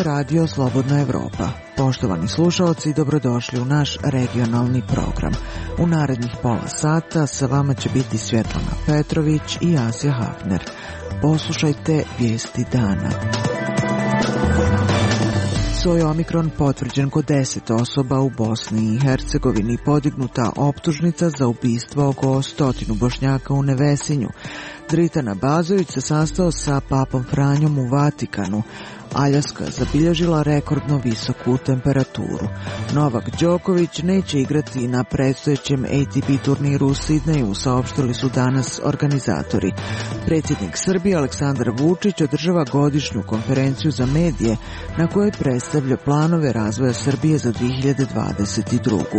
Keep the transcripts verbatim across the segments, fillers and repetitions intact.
je Radio Slobodna Evropa. Poštovani slušaoci, dobrodošli u naš regionalni program. U narednih pola sata sa vama će biti Svjetlana Petrović i Asja Hafner. Poslušajte vijesti dana. Soj omikron potvrđen kod deset osoba u Bosni i Hercegovini, podignuta optužnica za ubistvo oko stotinu Bošnjaka u Nevesinju. Dritan Abazović se sastao sa papom Franjom u Vatikanu. Aljaska zabilježila rekordno visoku temperaturu. Novak Đoković neće igrati na predstojećem A T P turniru u Sidneju, saopštili su danas organizatori. Predsjednik Srbije Aleksandar Vučić održava godišnju konferenciju za medije na kojoj predstavlja planove razvoja Srbije za dvije hiljade dvadeset drugu.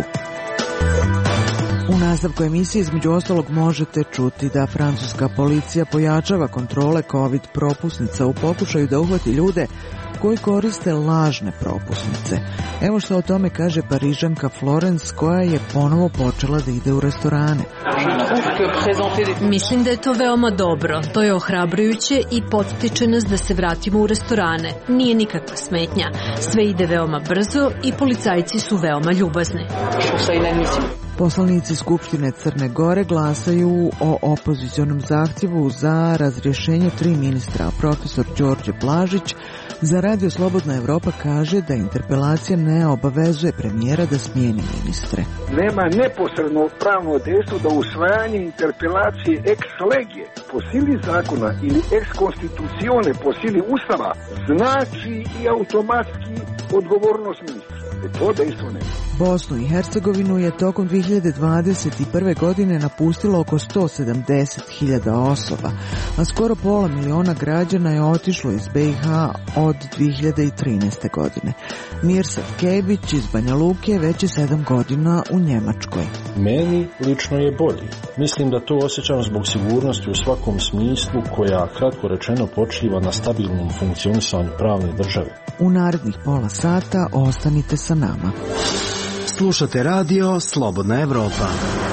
U nastavku emisije između ostalog možete čuti da francuska policija pojačava kontrole COVID propusnica u pokušaju da uhvati ljude koji koriste lažne propusnice. Evo što o tome kaže Parižanka Florence, koja je ponovo počela da ide u restorane. Mislim da je to veoma dobro. To je ohrabrujuće i podstiče nas da se vratimo u restorane. Nije nikakva smetnja. Sve ide veoma brzo i policajci su veoma ljubazni. Poslanici Skupštine Crne Gore glasaju o opozicionom zahtjevu za razrješenje tri ministra. Profesor Đorđe Blažić za Radio Slobodna Evropa kaže da interpelacija ne obavezuje premijera da smijeni ministre. Nema neposredno pravno dejstvo da usvajanje interpelacije ex lege po sili zakona ili ex konstitucione po sili ustava znači i automatski odgovornost ministra. To dejstvo nema. Bosnu i Hercegovinu je tokom dvije hiljade dvadeset prve. godine napustilo oko sto sedamdeset hiljada osoba, a skoro pola miliona građana je otišlo iz B i H od dvije hiljade trinaeste. godine. Mirsad Kebić iz Banja Luke već je sedam godina u Njemačkoj. Meni lično je bolji. Mislim da to osjećam zbog sigurnosti u svakom smislu koja, kratko rečeno, počiva na stabilnom funkcionisanju pravne države. U narednih pola sata ostanite sa nama. Slušate Radio Slobodna Evropa.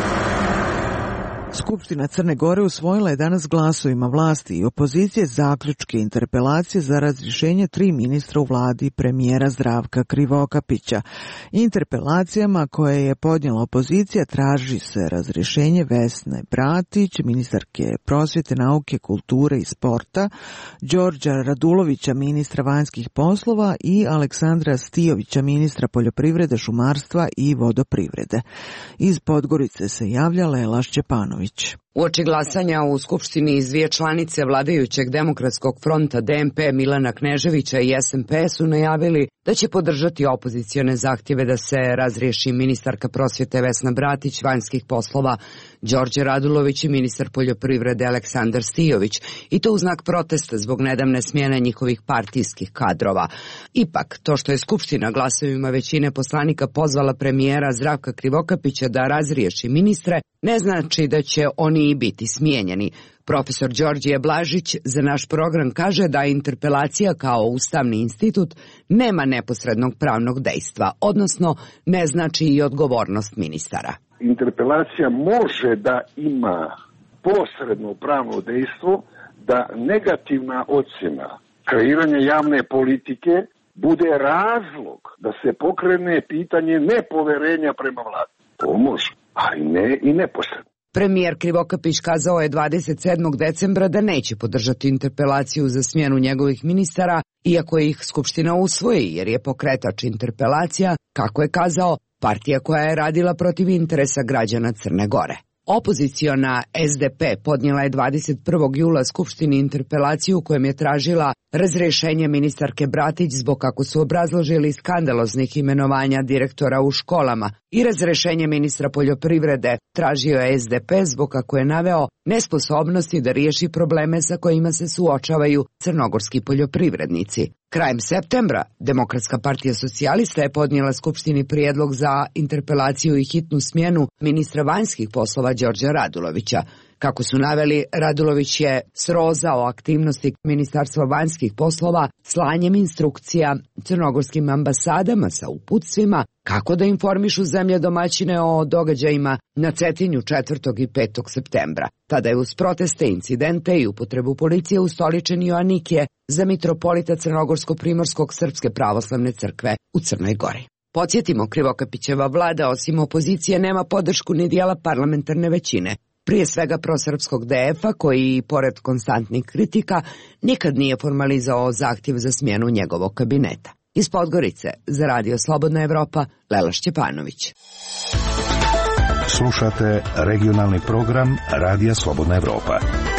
Skupština Crne Gore usvojila je danas glasovima vlasti i opozicije zaključke interpelacije za razrješenje tri ministra u vladi premijera Zdravka Krivokapića. Interpelacijama koje je podnijela opozicija traži se razrješenje Vesne Bratić, ministarke prosvjete, nauke, kulture i sporta, Đorđa Radulovića, ministra vanjskih poslova i Aleksandra Stijovića, ministra poljoprivrede, šumarstva i vodoprivrede. Iz Podgorice se javlja Lela Šćepanović. Uoči glasanja u Skupštini iz dvije članice vladajućeg Demokratskog fronta D M P Milana Kneževića i S M P su najavili da će podržati opozicione zahtjeve da se razriješi ministarka prosvjete Vesna Bratić, vanjskih poslova Đorđe Radulović i ministar poljoprivrede Aleksandar Stijović, i to u znak protesta zbog nedavne smjene njihovih partijskih kadrova. Ipak, to što je Skupština glasovima većine poslanika pozvala premijera Zdravka Krivokapića da razriješi ministre, ne znači da će oni i biti smijenjeni. Profesor Đorđe Blažić za naš program kaže da interpelacija kao ustavni institut nema neposrednog pravnog dejstva, odnosno ne znači i odgovornost ministara. Interpelacija može da ima posredno pravno dejstvo da negativna ocjena kreiranja javne politike bude razlog da se pokrene pitanje nepoverenja prema vladi. To može, ali ne i neposredno. Premijer Krivokapić kazao je dvadeset sedmog decembra da neće podržati interpelaciju za smjenu njegovih ministara, iako ih Skupština usvoji, jer je pokretač interpelacija, kako je kazao, partija koja je radila protiv interesa građana Crne Gore. Opoziciona S D P podnijela je dvadeset prvog jula Skupštini interpelaciju u kojem je tražila razrješenje ministarke Bratić zbog, kako su obrazložili, skandaloznih imenovanja direktora u školama, i razrješenje ministra poljoprivrede tražio je S D P zbog, kako je naveo, nesposobnosti da riješi probleme sa kojima se suočavaju crnogorski poljoprivrednici. Krajem septembra Demokratska partija socijalista je podnijela Skupštini prijedlog za interpelaciju i hitnu smjenu ministra vanjskih poslova Đorđa Radulovića. Kako su naveli, Radulović je srozao aktivnosti Ministarstva vanjskih poslova slanjem instrukcija crnogorskim ambasadama sa uputstvima Kako da informišu zemlje domaćine o događajima na Cetinju četvrtog i petog septembra. Tada je uz proteste, incidente i upotrebu policije ustoličen Joanikije za mitropolita Crnogorsko-Primorskog Srpske pravoslavne crkve u Crnoj Gori. Podsjetimo, Krivokapićeva vlada osim opozicije nema podršku ni dijela parlamentarne većine, prije svega prosrpskog D F-a koji, pored konstantnih kritika, nikad nije formalizao zahtjev za smjenu njegovog kabineta. Iz Podgorice, za Radio Slobodna Evropa, Lela Šćepanović. Slušate regionalni program Radija Slobodna Evropa.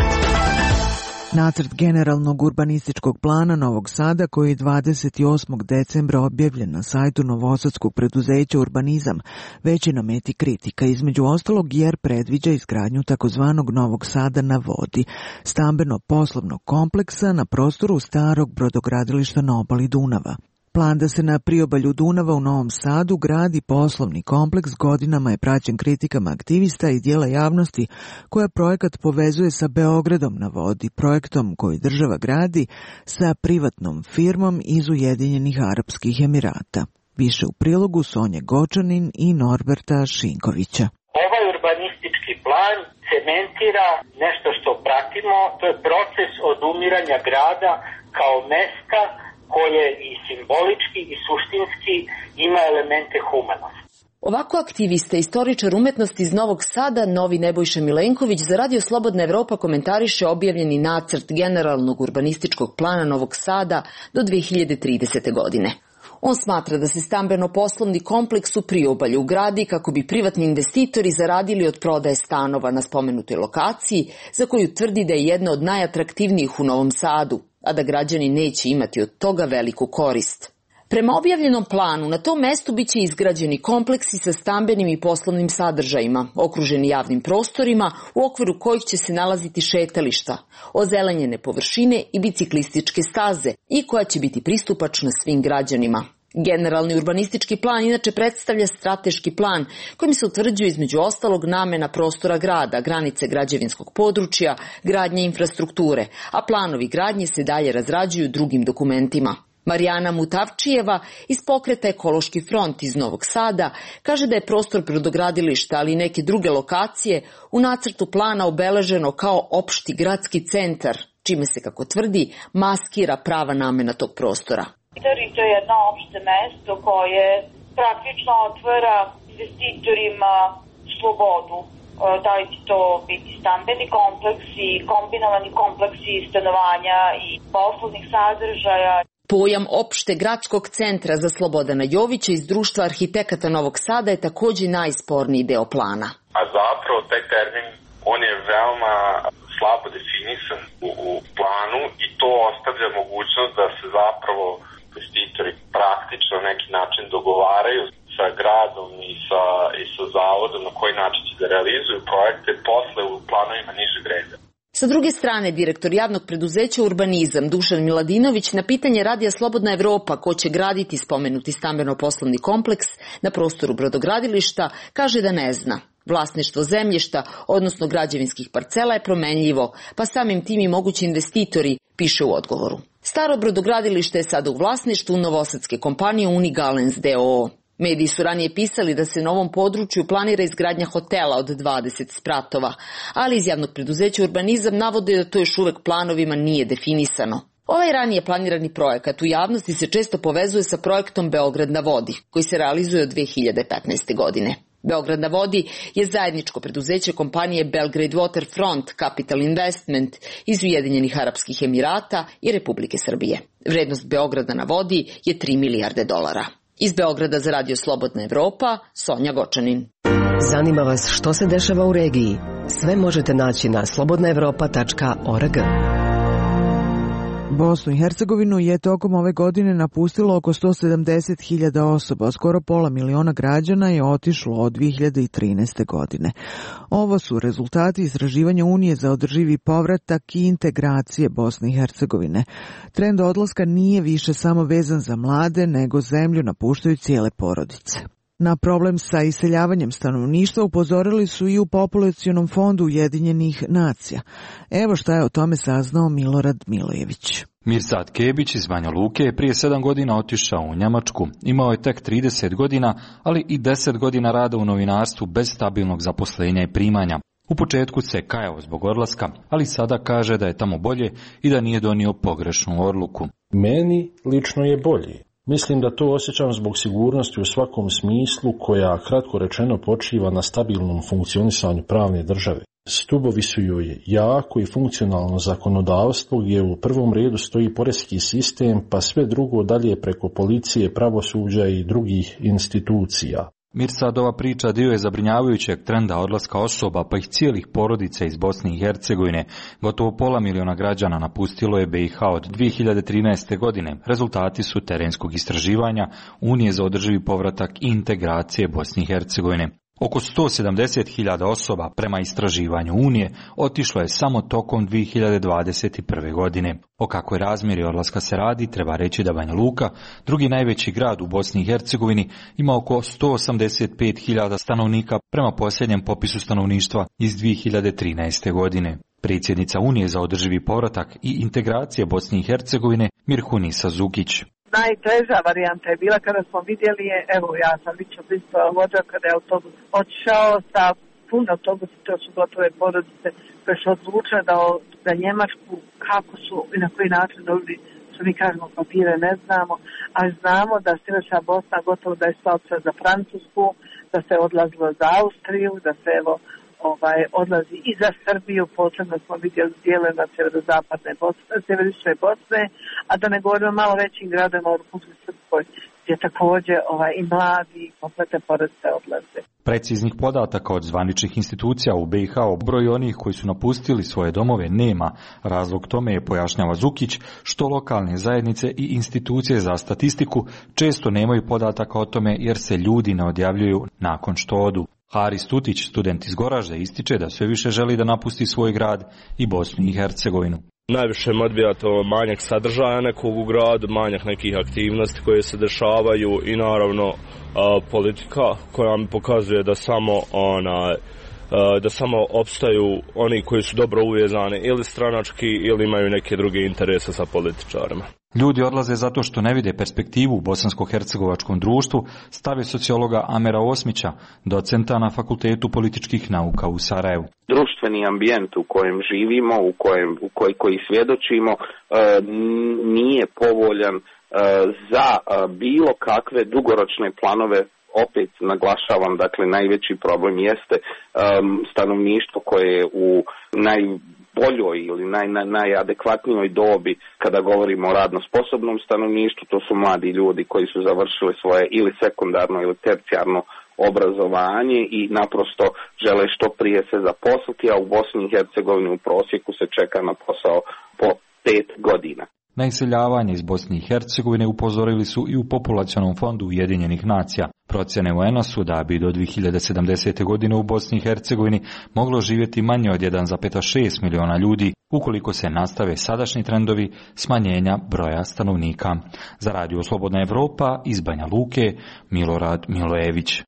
Nacrt generalnog urbanističkog plana Novog Sada, koji je dvadeset osmog decembra objavljen na sajtu novosadskog preduzeća Urbanizam, već je na meti kritika, između ostalog jer predviđa izgradnju takozvanog Novog Sada na vodi, stambeno-poslovnog kompleksa na prostoru starog brodogradilišta na obali Dunava. Plan da se na priobalju Dunava u Novom Sadu gradi poslovni kompleks godinama je praćen kritikama aktivista i dijela javnosti koja projekat povezuje sa Beogradom na vodi, projektom koji država gradi sa privatnom firmom iz Ujedinjenih Arapskih Emirata. Više u prilogu Sonje Gočanin i Norberta Šinkovića. Ovaj urbanistički plan cementira nešto što pratimo, to je proces odumiranja grada kao mesta koje i simbolički i suštinski ima elemente humanosti. Ovako aktivista, istoričar umetnosti iz Novog Sada, novi Nebojša Milenković, za Radio Slobodna Evropa komentariše objavljeni nacrt generalnog urbanističkog plana Novog Sada do dve hiljade tridesete. godine. On smatra da se stambeno-poslovni kompleks u priobalju gradi kako bi privatni investitori zaradili od prodaje stanova na spomenutoj lokaciji, za koju tvrdi da je jedna od najatraktivnijih u Novom Sadu, a da građani neće imati od toga veliku korist. Prema objavljenom planu, na tom mestu biće izgrađeni kompleksi sa stambenim i poslovnim sadržajima, okruženi javnim prostorima u okviru kojih će se nalaziti šetališta, ozelenjene površine i biciklističke staze i koja će biti pristupačna svim građanima. Generalni urbanistički plan inače predstavlja strateški plan kojim se utvrđuje između ostalog namena prostora grada, granice građevinskog područja, gradnje infrastrukture, a planovi gradnje se dalje razrađuju drugim dokumentima. Marijana Mutavčijeva iz pokreta Ekološki front iz Novog Sada kaže da je prostor brodogradilišta, ali i neke druge lokacije u nacrtu plana obeleženo kao opšti gradski centar, čime se, kako tvrdi, maskira prava namena tog prostora. To je jedno opšte mesto koje praktično otvara investitorima slobodu. Da li će to biti stambeni kompleksi, kombinovani kompleksi stanovanja i poslovnih sadržaja. Pojam opšte gradskog centra za Slobodana Jovića iz Društva arhitekata Novog Sada je također najsporniji deo plana. A zapravo taj termin, on je veoma slabo definisan u, u planu i to ostavlja mogućnost da se zapravo investitori praktično na neki način dogovaraju sa gradom i sa, i sa zavodom na koji način će da realizuju projekte posle u planovima nižeg reda. Sa druge strane, direktor javnog preduzeća Urbanizam Dušan Miladinović na pitanje Radija Slobodna Evropa ko će graditi spomenuti stambeno-poslovni kompleks na prostoru brodogradilišta kaže da ne zna. Vlasništvo zemljišta, odnosno građevinskih parcela je promenljivo, pa samim tim i mogući investitori, piše u odgovoru. Staro brodogradilište je sada u vlasništvu novosadske kompanije Unigalens d o o. Mediji su ranije pisali da se na ovom području planira izgradnja hotela od dvadeset spratova, ali iz javnog preduzeća Urbanizam navode da to još uvek planovima nije definisano. Ovaj ranije planirani projekat u javnosti se često povezuje sa projektom Beograd na vodi, koji se realizuje od dve hiljade petnaeste. godine. Beograd na vodi je zajedničko preduzeće kompanije Belgrade Waterfront Capital Investment iz Ujedinjenih Arapskih Emirata i Republike Srbije. Vrednost Beograda na vodi je tri milijarde dolara. Iz Beograda za Radio Slobodna Evropa, Sonja Gočanin. Zanima vas što se dešava u regiji? Sve možete naći na slobodna evropa tačka org. Bosnu i Hercegovinu je tokom ove godine napustilo oko sto sedamdeset hiljada osoba, a skoro pola miliona građana je otišlo od dve hiljade trinaeste. godine. Ovo su rezultati istraživanja Unije za održivi povratak i integracije Bosne i Hercegovine. Trend odlaska nije više samo vezan za mlade, nego zemlju napuštaju cijele porodice. Na problem sa iseljavanjem stanovništva upozorili su i u Populacionom fondu Ujedinjenih nacija. Evo šta je o tome saznao Milorad Milojević. Mirsad Kebić iz Banja Luke je prije sedam godina otišao u Njemačku. Imao je tek trideset godina, ali i deset godina rada u novinarstvu bez stabilnog zaposlenja i primanja. U početku se kajao zbog odlaska, ali sada kaže da je tamo bolje i da nije donio pogrešnu odluku. Meni lično je bolje. Mislim da to osjećam zbog sigurnosti u svakom smislu koja, kratko rečeno, počiva na stabilnom funkcionisanju pravne države. Stubovi su joj jako i funkcionalno zakonodavstvo gdje u prvom redu stoji poreski sistem, pa sve drugo dalje preko policije, pravosuđa i drugih institucija. Mirsadova priča dio je zabrinjavajućeg trenda odlaska osoba pa ih cijelih porodica iz Bosne i Hercegovine. Gotovo pola miliona građana napustilo je B i H od dvije hiljade trinaeste. godine. Rezultati su terenskog istraživanja Unije za održivi povratak i integracije Bosne i Hercegovine. Oko sto sedamdeset hiljada osoba prema istraživanju Unije otišlo je samo tokom dvije hiljade dvadeset prve. godine. O kakvoj razmjeri odlaska se radi, treba reći da Banja Luka, drugi najveći grad u Bosni i Hercegovini, ima oko sto osamdeset pet hiljada stanovnika prema posljednjem popisu stanovništva iz dvije hiljade trinaeste. godine. Predsjednica Unije za održivi povratak i integracije Bosne i Hercegovine Mirhunisa Zukić. Najteža varijanta je bila kada smo vidjeli, evo ja sam lično prisutovala vođa kada je autobus otišao sa puno autobusa, to su gotove porodice koje su odlučile da za Njemačku kako su i na koji način dobili, što mi kažemo, papire ne znamo, ali znamo da Sjeverna Bosna gotovo da je stala za Francusku, da se odlazilo za Austriju, da se evo ovaj, odlazi i za Srbiju, posebno smo vidjeli dijelima sjeverozapadne Bosne, sjeverične Bosne, a da ne govorimo malo većim gradima u Republici Srpskoj, gdje također ovaj, i mladi i kompletne porodice odlaze. Preciznih podataka od zvaničnih institucija u B i H o broju onih koji su napustili svoje domove nema. Razlog tome je, pojašnjava Zukić, što lokalne zajednice i institucije za statistiku često nemaju podataka o tome jer se ljudi ne odjavljuju nakon što odu. Haris Tutić, student iz Goražda, ističe da sve više želi da napusti svoj grad i Bosnu i Hercegovinu. Najviše me odbija to manjak sadržaja nekog u gradu, manjak nekih aktivnosti koje se dešavaju i naravno a, politika koja mi pokazuje da samo ona da samo opstaju oni koji su dobro uvezani ili stranački ili imaju neke druge interese sa političarima. Ljudi odlaze zato što ne vide perspektivu u bosansko-hercegovačkom društvu, stavi sociologa Amera Osmića, docenta na Fakultetu političkih nauka u Sarajevu. Društveni ambijent u kojem živimo, u kojem u koji, koji svjedočimo, nije povoljan za bilo kakve dugoročne planove. Opet naglašavam, dakle, najveći problem jeste um, stanovništvo koje je u najboljoj ili naj, naj, najadekvatnijoj dobi kada govorimo o radno sposobnom stanovništvu. To su mladi ljudi koji su završili svoje ili sekundarno ili tercijarno obrazovanje i naprosto žele što prije se zaposliti, a u Bosni i Hercegovini u prosjeku se čeka na posao po pet godina. Na iseljavanje iz Bosne i Hercegovine upozorili su i u Populacionom fondu Ujedinjenih nacija. Procjene U N A su da bi do dvije hiljade sedamdesete. godine u Bosni i Hercegovini moglo živjeti manje od jedan zarez šest miliona ljudi, ukoliko se nastave sadašnji trendovi smanjenja broja stanovnika. Za Radio Slobodna Evropa iz Banja Luke, Milorad Milojević.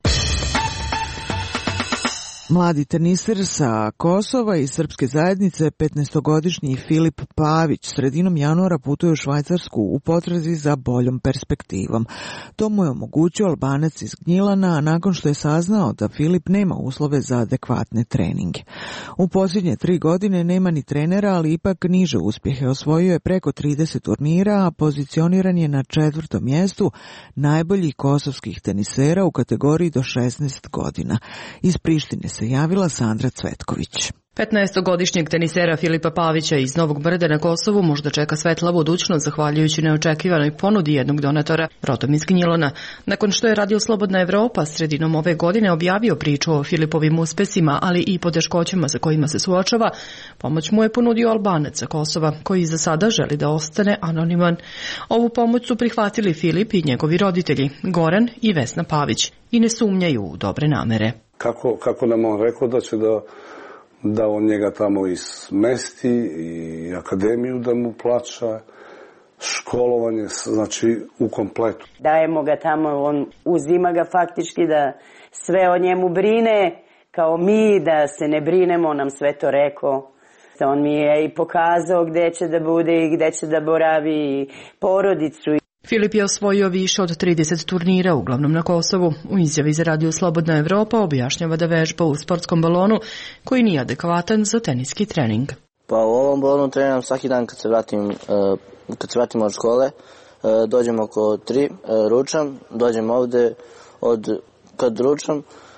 Mladi teniser sa Kosova i srpske zajednice, petnaestogodišnji Filip Pavić, sredinom januara putuje u Švajcarsku u potrazi za boljom perspektivom. To mu je omogućio Albanac iz Gnjilana nakon što je saznao da Filip nema uslove za adekvatne treninge. U posljednje tri godine nema ni trenera, ali ipak niže uspjehe. Osvojio je preko trideset turnira, a pozicioniran je na četvrtom mjestu najboljih kosovskih tenisera u kategoriji do šesnaest godina. Iz Prištine se javila Sandra Cvetković. petnaestogodišnjeg tenisera Filipa Pavića iz Novog Brda na Kosovu možda čeka svetla budućnost zahvaljujući neočekivanoj ponudi jednog donatora, rodom iz Gnjilana. Nakon što je Radio Slobodna Evropa sredinom ove godine objavio priču o Filipovim uspesima, ali i poteškoćama sa kojima se suočava, pomoć mu je ponudio Albanac sa Kosova, koji za sada želi da ostane anoniman. Ovu pomoć su prihvatili Filip i njegovi roditelji, Goran i Vesna Pavić, i ne sumnjaju u dobre namere. Kako, kako nam on rekao da će da da on njega tamo i smesti i akademiju da mu plaća, školovanje, znači u kompletu. Dajemo ga tamo, on uzima ga faktički da sve o njemu brine, kao mi, da se ne brinemo, on nam sve to rekao. On mi je i pokazao gde će da bude i gde će da boravi porodicu. Filip je osvojio više od trideset turnira, uglavnom na Kosovu. U izjavi za Radio Slobodna Evropa objašnjava da vežba u sportskom balonu koji nije adekvatan za teniski trening. Pa u ovom balonu treniram svaki dan kad se vratim, kad se vratim od škole. Dođem oko tri, ručam, dođem ovde, od, kad ručam,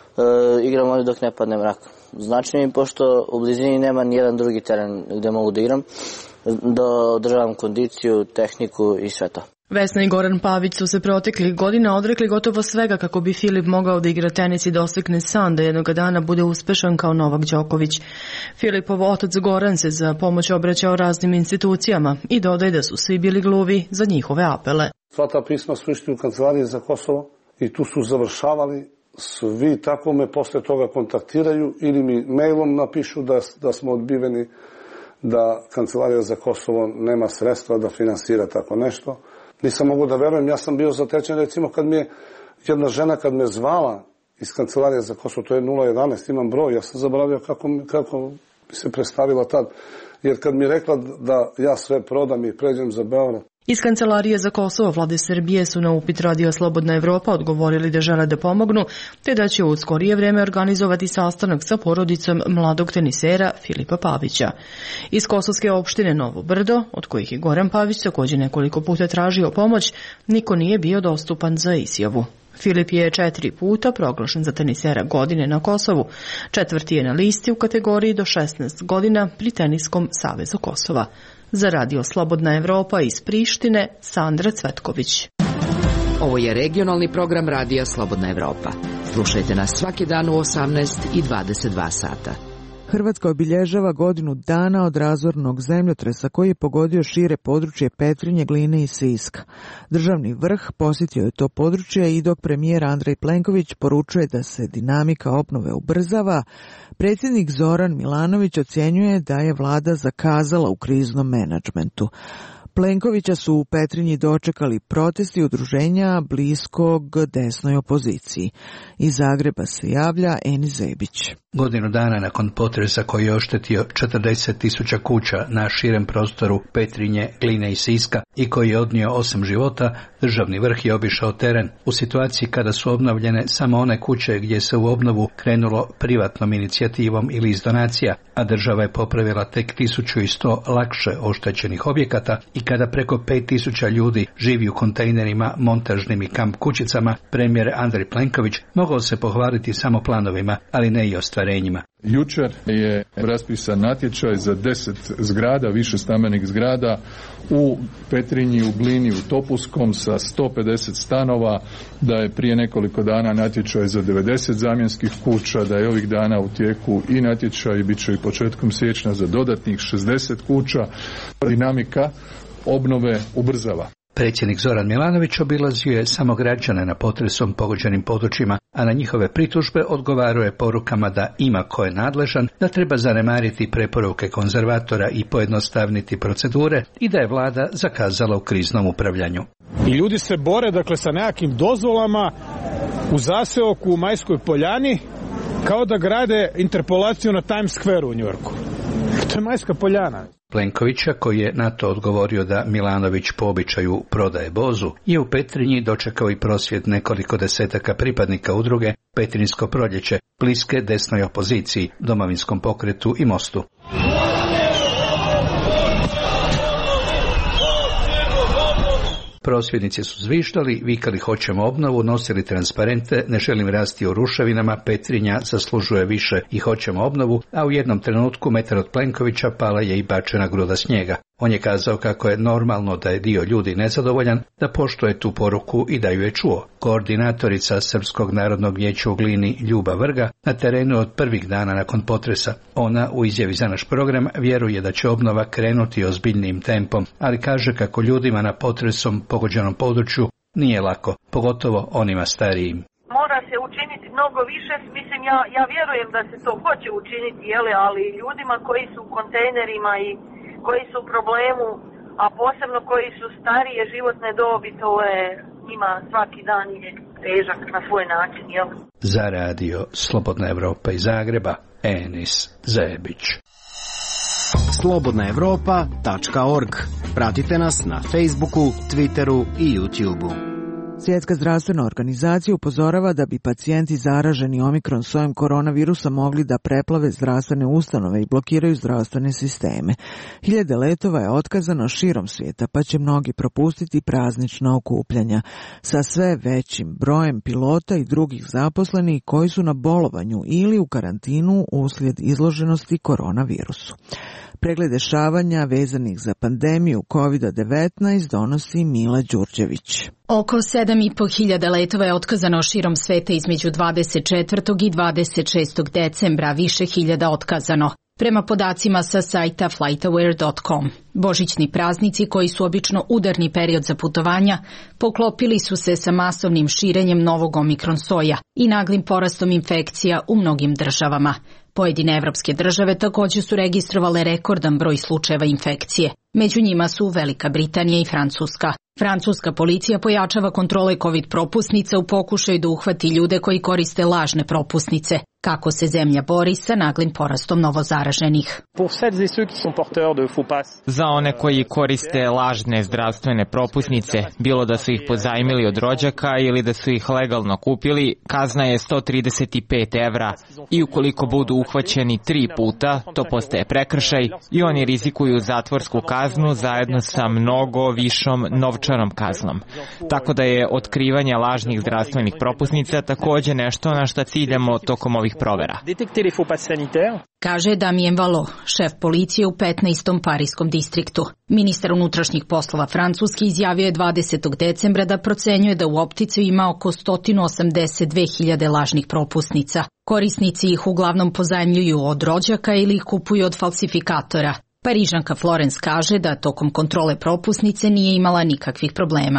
igram ovdje dok ne padne mrak. Znači mi, pošto u blizini nema nijedan drugi teren gde mogu da igram, da održavam kondiciju, tehniku i sve to. Vesna i Goran Pavić su se proteklih godina odrekli gotovo svega kako bi Filip mogao da igra tenis i da oslikne san da jednoga dana bude uspešan kao Novak Đoković. Filipov otac Goran se za pomoć obraćao raznim institucijama i dodaje da su svi bili gluvi za njihove apele. Sva ta pisma su išli u kancelariji za Kosovo i tu su završavali. Svi tako me posle toga kontaktiraju ili mi mailom napišu da, da smo odbiveni, da Kancelarija za Kosovo nema sredstva da finansira tako nešto. Nisam mogu da verujem, ja sam bio zatečen, recimo kad mi je jedna žena kad me zvala iz Kancelarije za Kosovo, to je nula jedanaest, imam broj, ja sam zaboravio kako, kako bi se predstavila tad, jer kad mi je rekla da ja sve prodam i pređem za Beograd. Iz Kancelarije za Kosovo vlade Srbije su na upit Radio Slobodna Evropa odgovorili da žele da pomognu, te da će u skorije vreme organizovati sastanak sa porodicom mladog tenisera Filipa Pavića. Iz kosovske opštine Novo Brdo, od kojih je Goran Pavić također nekoliko puta tražio pomoć, niko nije bio dostupan za izjavu. Filip je četiri puta proglašen za tenisera godine na Kosovu. Četvrti je na listi u kategoriji do šesnaest godina pri Teniskom savezu Kosova. Za Radio Slobodna Evropa iz Prištine, Sandra Cvetković. Ovo je regionalni program Radija Slobodna Evropa. Slušajte nas svaki dan u osamnaest i dvadeset dva sata. Hrvatska obilježava godinu dana od razornog zemljotresa koji je pogodio šire područje Petrinje, Gline i Siska. Državni vrh posjetio je to područje i dok premijer Andrej Plenković poručuje da se dinamika obnove ubrzava, predsjednik Zoran Milanović ocjenjuje da je vlada zakazala u kriznom menadžmentu. Plenkovića su u Petrinji dočekali protesti udruženja bliskog desnoj opoziciji. Iz Zagreba se javlja Eni Zebić. Godinu dana nakon potresa koji je oštetio četrdeset tisuća kuća na širem prostoru Petrinje, Gline i Siska i koji je odnio osam života, državni vrh je obišao teren u situaciji kada su obnovljene samo one kuće gdje se u obnovu krenulo privatnom inicijativom ili iz donacija, a država je popravila tek tisuću sto lakše oštećenih objekata i kada preko pet tisuća ljudi živi u kontejnerima, montažnim i kamp kućicama, premijer Andrej Plenković mogao se pohvaliti samo planovima, ali ne i ostvarenjima. Jučer je raspisan natječaj za deset zgrada, više stambenih zgrada u Petrinji, u Glini, u Topuskom sa sto pedeset stanova, da je prije nekoliko dana natječaj za devedeset zamjenskih kuća, da je ovih dana u tijeku i natječaj i bit će i početkom siječnja za dodatnih šezdeset kuća. Dinamika obnove ubrzava. Predsjednik Zoran Milanović obilazio je samo građane na potresom pogođenim područjima, a na njihove pritužbe odgovarao je porukama da ima ko je nadležan, da treba zanemariti preporuke konzervatora i pojednostavniti procedure i da je vlada zakazala u kriznom upravljanju. I ljudi se bore, dakle, sa nekakvim dozvolama u zaseoku u Majskoj Poljani, kao da grade interpolaciju na Times Square u Njujorku. To je Majska Poljana. Plenkovića, koji je na to odgovorio da Milanović po običaju prodaje bozu, je u Petrinji dočekao i prosvjed nekoliko desetaka pripadnika udruge Petrinjsko proljeće, bliske desnoj opoziciji, Domovinskom pokretu i Mostu. Prosvjednici su zviždali, vikali hoćemo obnovu, nosili transparente, ne želim rasti u ruševinama, Petrinja zaslužuje više i hoćemo obnovu, a u jednom trenutku metar od Plenkovića pala je i bačena gruda snijega. On je kazao kako je normalno da je dio ljudi nezadovoljan, da poštuje tu poruku i da ju je čuo. Koordinatorica Srpskog narodnog vijeća u Glini Ljuba Vrga na terenu od prvih dana nakon potresa. Ona u izjavi za naš program vjeruje da će obnova krenuti ozbiljnijim tempom, ali kaže kako ljudima na potresom pogođenom području nije lako, pogotovo onima starijim. Mora se učiniti mnogo više, mislim ja, ja vjerujem da se to hoće učiniti, jele, ali ljudima koji su u kontejnerima i koji su u problemu, a posebno koji su starije životne dobi, to je njima svaki dan je težak na svoj način, jel? Za radio Slobodna Evropa iz Zagreba, Enis Zebić. slobodna evropa tačka org. Pratite nas na Facebooku, Twitteru i YouTubeu. Svjetska zdravstvena organizacija upozorava da bi pacijenti zaraženi omikron sojem koronavirusa mogli da preplave zdravstvene ustanove i blokiraju zdravstvene sisteme. Hiljade letova je otkazano širom svijeta, pa će mnogi propustiti praznična okupljanja. Sa sve većim brojem pilota i drugih zaposlenih koji su na bolovanju ili u karantinu uslijed izloženosti koronavirusu. Pregled dešavanja vezanih za pandemiju kovid devetnaest donosi Mila Đurđević. Oko sedam i po hiljada letova je otkazano širom sveta između dvadeset četvrtog i dvadeset šestog decembra, više hiljada otkazano. Prema podacima sa sajta flightaware dot com, božićni praznici koji su obično udarni period za putovanja, poklopili su se sa masovnim širenjem novog omikron soja i naglim porastom infekcija u mnogim državama. Pojedine evropske države također su registrovale rekordan broj slučajeva infekcije. Među njima su Velika Britanija i Francuska. Francuska policija pojačava kontrole COVID propusnica u pokušaju da uhvati ljude koji koriste lažne propusnice. Kako se zemlja bori sa naglim porastom novozaraženih? Za one koji koriste lažne zdravstvene propusnice, bilo da su ih pozajmili od rođaka ili da su ih legalno kupili, kazna je sto trideset pet evra i ukoliko budu uhvaćeni tri puta, to postaje prekršaj i oni rizikuju zatvorsku kaznu zajedno sa mnogo višom novčanom kaznom. Tako da je otkrivanje lažnih zdravstvenih propusnica također nešto na šta ciljamo tokom ovih provera. Kaže Damien Valo, šef policije u petnaestom parijskom distriktu. Ministar unutrašnjih poslova Francuske izjavio je dvadesetog decembra da procenjuje da u optici ima oko sto osamdeset dve hiljade lažnih propusnica. Korisnici ih uglavnom pozajmljuju od rođaka ili ih kupuju od falsifikatora. Parižanka Florence kaže da tokom kontrole propusnice nije imala nikakvih problema.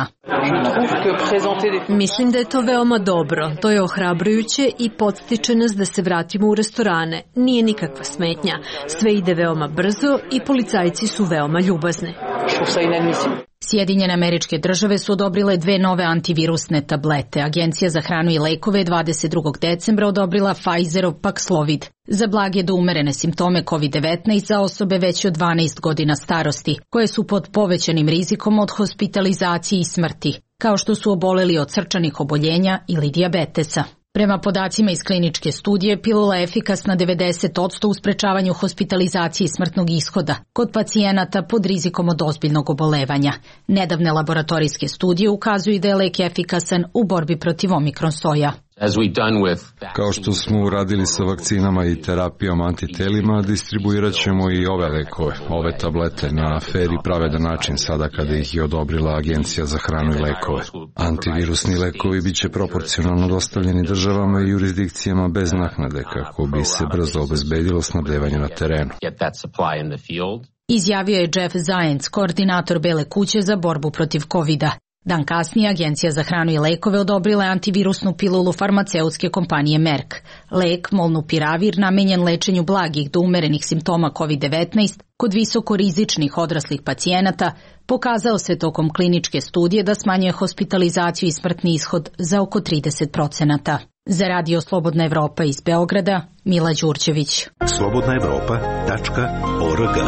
Mislim da je to veoma dobro. To je ohrabrujuće i podstiče nas da se vratimo u restorane. Nije nikakva smetnja. Sve ide veoma brzo i policajci su veoma ljubazni. Sjedinjene Američke Države su odobrile dve nove antivirusne tablete. Agencija za hranu i lekove dvadeset drugog decembra odobrila Pfizerov Paxlovid za blage do umerene simptome kovid devetnaest za osobe veće od dvanaest godina starosti, koje su pod povećanim rizikom od hospitalizacije i smrti, kao što su oboleli od srčanih oboljenja ili dijabetesa. Prema podacima iz kliničke studije, pilula je efikasna devedeset posto u sprečavanju hospitalizacije i smrtnog ishoda kod pacijenata pod rizikom od ozbiljnog obolevanja. Nedavne laboratorijske studije ukazuju da je lek efikasan u borbi protiv omikron soja. Kao što smo uradili sa vakcinama i terapijom antitelima, distribuirat ćemo i ove lekove, ove tablete na fer i pravedan način sada kada ih je odobrila Agencija za hranu i lekove. Antivirusni lekovi bit će proporcionalno dostavljeni državama i jurisdikcijama bez naknade kako bi se brzo obezbedilo snabdevanje na terenu. Izjavio je Jeff Zients, koordinator Bele kuće za borbu protiv kovida. Dan kasnije Agencija za hranu i lekove odobrila je antivirusnu pilulu farmaceutske kompanije Merck. Lek Molnupiravir namenjen lečenju blagih do umerenih simptoma kovid devetnaest kod visokorizičnih odraslih pacijenata pokazao se tokom kliničke studije da smanjuje hospitalizaciju i smrtni ishod za oko trideset procenata. Za Radio Slobodna Evropa iz Beograda, Mila Đurđević. slobodna evropa tačka org.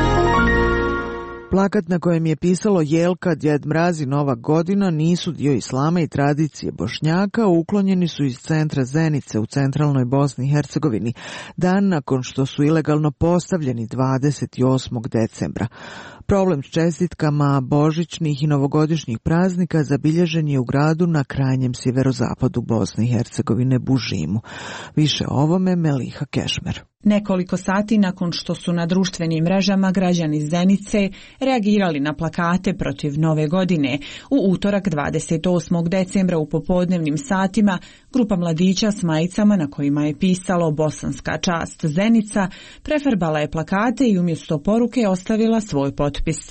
Plakat na kojem je pisalo Jelka, Djed Mraz i Nova godina nisu dio islama i tradicije Bošnjaka, uklonjeni su iz centra Zenice u centralnoj Bosni i Hercegovini, dan nakon što su ilegalno postavljeni dvadeset osmog decembra. Problem s čestitkama božićnih i novogodišnjih praznika zabilježen je u gradu na krajnjem sjeverozapadu Bosne i Hercegovine, Bužimu. Više o ovome Meliha Kešmer. Nekoliko sati nakon što su na društvenim mrežama građani Zenice reagirali na plakate protiv Nove godine, u utorak dvadeset osmog decembra u popodnevnim satima grupa mladića s majicama na kojima je pisalo Bosanska čast Zenica prefarbala je plakate i umjesto poruke ostavila svoj potpis.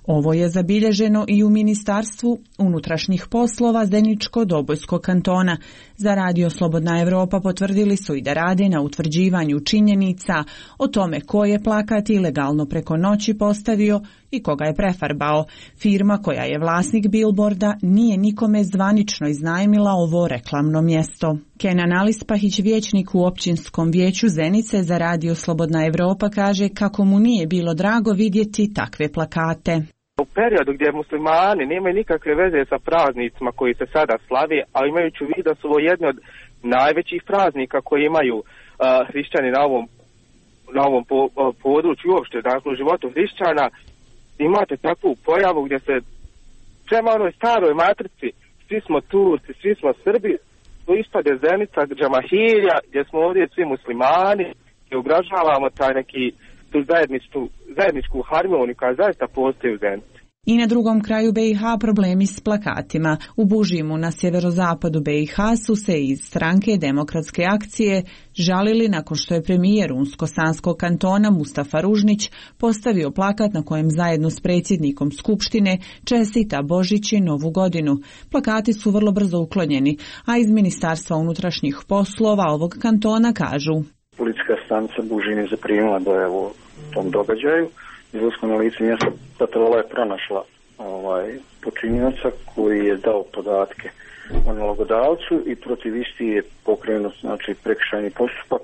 Ovo je zabilježeno i u Ministarstvu unutrašnjih poslova Zeničko-Dobojskog kantona. Za Radio Slobodna Evropa potvrdili su i da rade na utvrđivanju činjenica o tome ko je plakat ilegalno preko noći postavio i koga je prefarbao. Firma koja je vlasnik bilborda nije nikome zvanično iznajmila ovo reklamno mjesto. Kenan Alispahić, vijećnik u općinskom vijeću Zenice za Radio Slobodna Evropa, kaže kako mu nije bilo drago vidjeti takve plakate. U periodu gdje muslimani nemaju nikakve veze sa praznicima koji se sada slavi, a imajući u vidu da su ovo jedni od najvećih praznika koji imaju uh, hrišćani na ovom, na ovom po, uh, području uopšte, dakle u životu hrišćana, imate takvu pojavu gdje se prema onoj staroj matrici svi smo Turci, svi smo Srbi, tu ispade Zenica, džamahirja, gdje smo ovdje svi muslimani i ugražavamo taj neki tu zajedničku, zajedničku harmoniju koja zaista postoji u Zenici. I na drugom kraju B i H problemi s plakatima. U Bužimu na sjeverozapadu B i H su se iz stranke Demokratske akcije žalili nakon što je premijer Unsko-Sanskog kantona Mustafa Ružnić postavio plakat na kojem zajedno s predsjednikom Skupštine čestita Božić i Novu godinu. Plakati su vrlo brzo uklonjeni, a iz Ministarstva unutrašnjih poslova ovog kantona kažu: Policijska stanica Bužin je zaprimila dojavu o tom događaju. Izlaskom na lice mjesta patrola je pronašla ovaj, počinioca koji je dao podatke o nalogodavcu i protiv isti je pokrenut znači, prekršajni postupak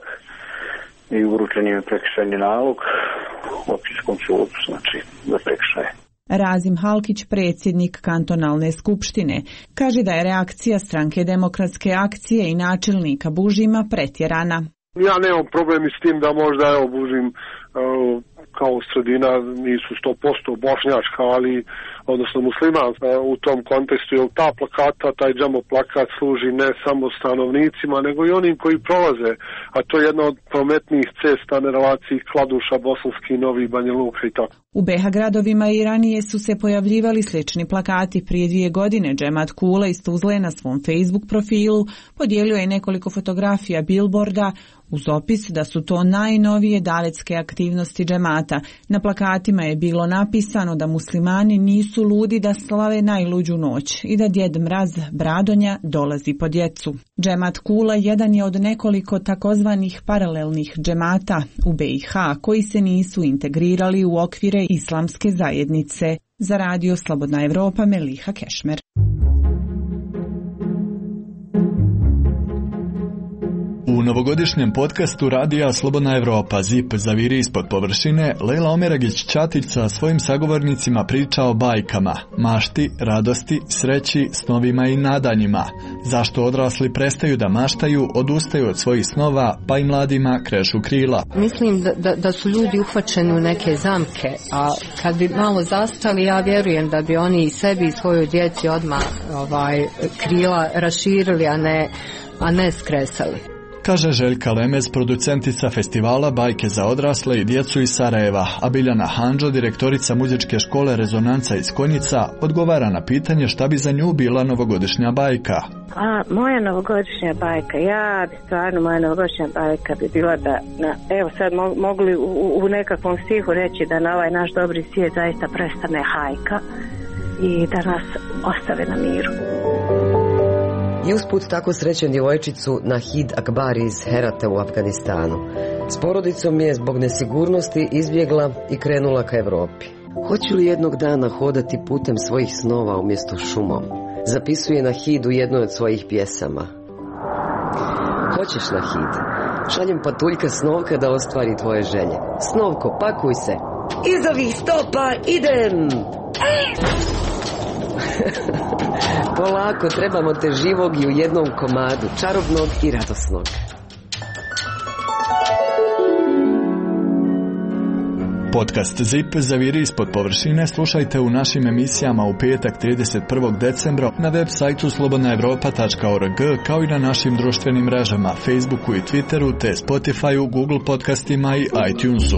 i uručen je prekršajni nalog u općinskom sudu znači, za prekršaje. Razim Halkić, predsjednik kantonalne skupštine, kaže da je reakcija stranke Demokratske akcije i načelnika Bužima pretjerana. Ja nemam problem s tim da možda evo Bužim uh, kao sredina nisu sto posto bošnjačka, ali odnosno muslimanska u tom kontekstu, jer ta plakata, taj džamo plakat služi ne samo stanovnicima, nego i onim koji prolaze, a to je jedna od prometnijih cesta na relaciji Kladuša, Bosanski, Novi, Banja Luka i tako. U B iH gradovima i ranije su se pojavljivali slični plakati. Prije dvije godine Džemat Kula iz Tuzle na svom Facebook profilu podijelio je nekoliko fotografija bilborda uz opis da su to najnovije davetske aktivnosti džemata. Na plakatima je bilo napisano da muslimani nisu ludi da slave najluđu noć i da Djed Mraz Bradonja dolazi po djecu. Džemat Kula jedan je od nekoliko takozvanih paralelnih džemata u B iH koji se nisu integrirali u okvire islamske zajednice. Za Radio Slobodna Evropa, Meliha Kešmer. U novogodišnjem podcastu Radija Slobodna Evropa Zip zaviri ispod površine, Lejla Omeragić-Ćatić sa svojim sagovornicima priča o bajkama, mašti, radosti, sreći, snovima i nadanjima. Zašto odrasli prestaju da maštaju, odustaju od svojih snova, pa i mladima krešu krila. Mislim da, da, da su ljudi uhvaćeni u neke zamke, a kad bi malo zastali, ja vjerujem da bi oni i sebi i svojoj djeci odmah ovaj, krila raširili, a ne, a ne skresali. Kaže Željka Lemez, producentica festivala Bajke za odrasle i djecu iz Sarajeva, a Biljana Handžo, direktorica muzičke škole Rezonanca iz Konjica, odgovara na pitanje šta bi za nju bila novogodišnja bajka. A, moja novogodišnja bajka, ja bi stvarno, moja novogodišnja bajka bi bila da, na, evo sad mo, mogli u, u nekakvom stihu reći da na ovaj naš dobri svijet zaista prestane hajka i da nas ostave na miru. I usput tako srećem djevojčicu Nahid Akbar iz Herata u Afganistanu. S porodicom je zbog nesigurnosti izbjegla i krenula ka Evropi. Hoću li jednog dana hodati putem svojih snova umjesto šumom? Zapisuje Nahid u jednoj od svojih pjesama. Hoćeš, Nahid? Šaljem patuljka Snovka da ostvari tvoje želje. Snovko, pakuj se. Iz ovih stopa idem! Polako, trebamo te živog i u jednom komadu, čarobnog i radosnog. Podcast Zip zaviri ispod površine slušajte u našim emisijama u petak trideset prvog decembra na web sajtu slobodna evropa tačka org kao i na našim društvenim mrežama Facebooku i Twitteru te Spotifyu, Google podcastima i iTunesu.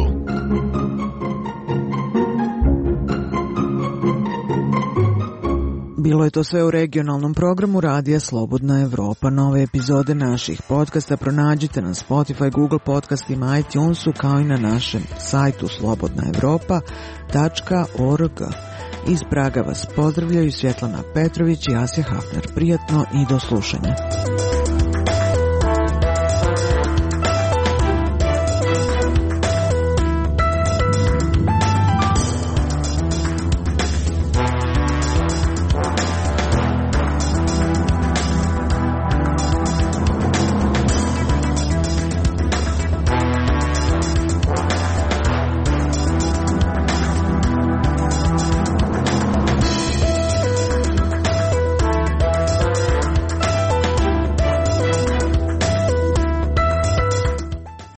Bilo je to sve u regionalnom programu Radija Slobodna Evropa. Nove epizode naših podcasta pronađite na Spotify, Google podcastima, iTunesu kao i na našem sajtu slobodna evropa tačka org. Iz Praga vas pozdravljaju Svjetlana Petrović i Asja Hafner. Prijatno i do slušanja.